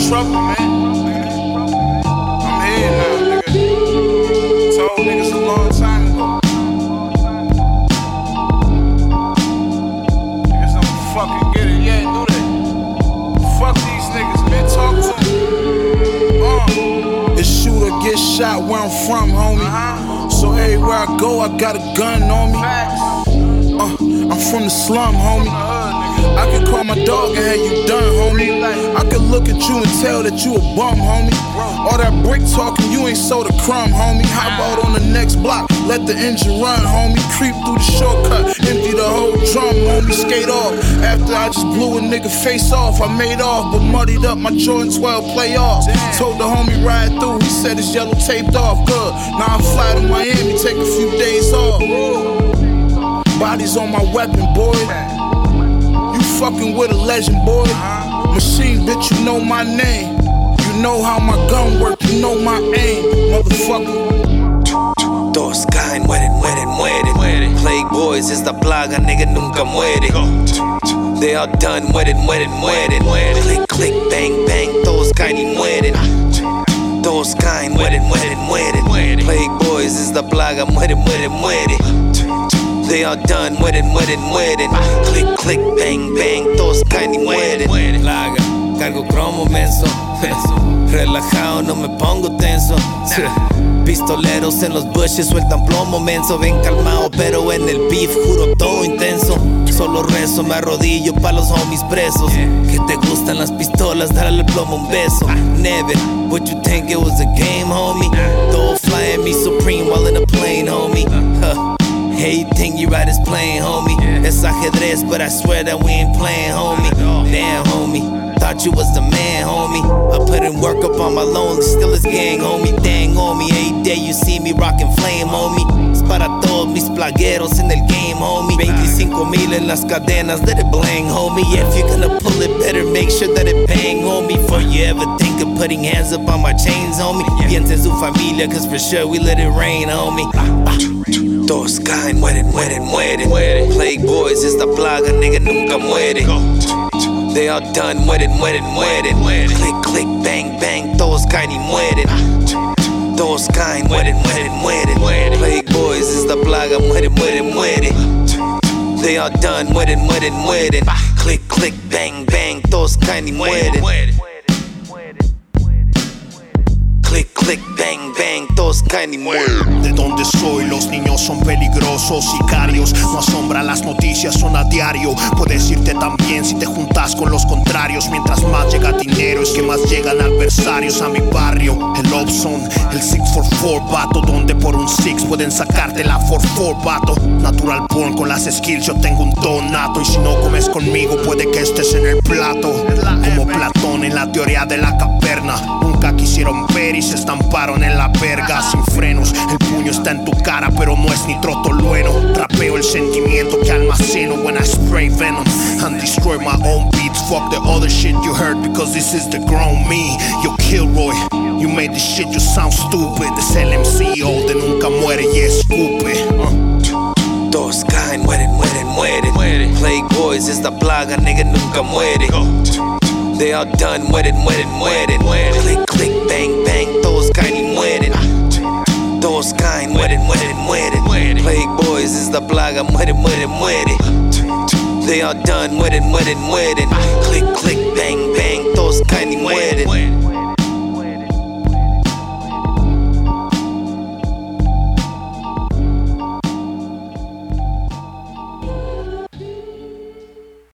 trouble, man. I'm here now, nigga. Told niggas a long time ago. Niggas don't fucking get it yet, do they? Fuck these niggas, man. Talk to them. It's shooter get shot where I'm from, homie. So everywhere I go, I got a gun on me. I'm from the slum, homie. I can call my dog and have you done, homie. I can look at you and tell that you a bum, homie. All that brick talking, you ain't sold a crumb, homie. Hop out on the next block, let the engine run, homie. Creep through the shortcut, empty the whole drum, homie. Skate off, after I just blew a nigga face off. I made off, but muddied up my Jordan 12 playoffs. Told the homie ride through, he said his yellow taped off, good. Now I fly to Miami, take a few days off. Bodies on my weapon, boy. You fucking with a legend, boy. Machine, bitch, you know my name. You know how my gun work, you know my aim, motherfucker. Todos caen, mueren, mueren, mueren. Plague Boys es la plaga, nigga, nunca muere. They all done, mueren, mueren, mueren. Click, click, bang, bang, todos caen y mueren. Todos caen, mueren, mueren, mueren. Plague Boys es la plaga, mueren, mueren, mueren. They all done, mueren, mueren, mueren. Click, click, bang, bang, todos caen y mueren. Plaga, cargo cromo menso. Relajado, no me pongo tenso. Pistoleros en los bushes sueltan plomo menso. Ven calmado, pero en el beef juro todo intenso. Solo rezo, me arrodillo pa' los homies presos. Que te gustan las pistolas, dale el plomo un beso. Never, would you think it was a game, homie? Don't fly at me supreme while in a plane, homie. Hey, you think you ride this plane, homie? It's ajedrez, but I swear that we ain't playing, homie. Damn, homie. Thought you was the man, homie. I put in work up on my lonely, still is gang, homie. Dang, homie, every day you see me rockin' flame, homie. Es para todos mis plagueros en el game, homie. 25,000 en las cadenas, let it blang, homie. If you're gonna pull it, better make sure that it bang, homie. Before you ever think of putting hands up on my chains, homie. Piensa en su familia, cause for sure we let it rain, homie. Todos caen, mueren, mueren, mueren. Plague Boys es la plaga, nigga, nunca muere. They all done, mueren, mueren, mueren. Click, click, bang, bang, todos caen y mueren. Todos caen, mueren, mueren, mueren. Plague Boys es la plaga, mueren, mueren, mueren. They all done, mueren, mueren, mueren. Click, click, bang, bang, todos caen y mueren. Click, click, bang, bang, todos caen y mueren. De donde soy, los niños son peligrosos, sicarios. No asombra, las noticias son a diario. Puedes irte también si te juntas con los contrarios. Mientras más llega dinero, es que más llegan adversarios a mi barrio. El Opson, el 644, vato. Donde por un 6 pueden sacarte la 44, vato. Natural born con las skills, yo tengo un don nato. Y si no comes conmigo, puede que estés en el plato. Como Platón en la teoría de la caverna. Nunca quisieron ver y se estamparon en la verga sin frenos. El puño está en tu cara, pero no es ni trotolueno. Trapeo el sentimiento que almaceno when I spray venom and destroy my own beats. Fuck the other shit you heard, because this is the grown me. Yo, Kilroy, you made this shit, you sound stupid. Es el MCO de nunca muere y escupe. Todos caen, mueren, mueren, mueren. Plague Boys es la plaga, nigga, nunca muere. They all done, mueren, mueren, mueren. Click, click, bang, bang, todos caen y mueren. Todos caen, mueren, mueren, mueren. Plague Boys es la plaga, mueren, mueren, mueren. They all done, mueren, mueren, mueren. Click,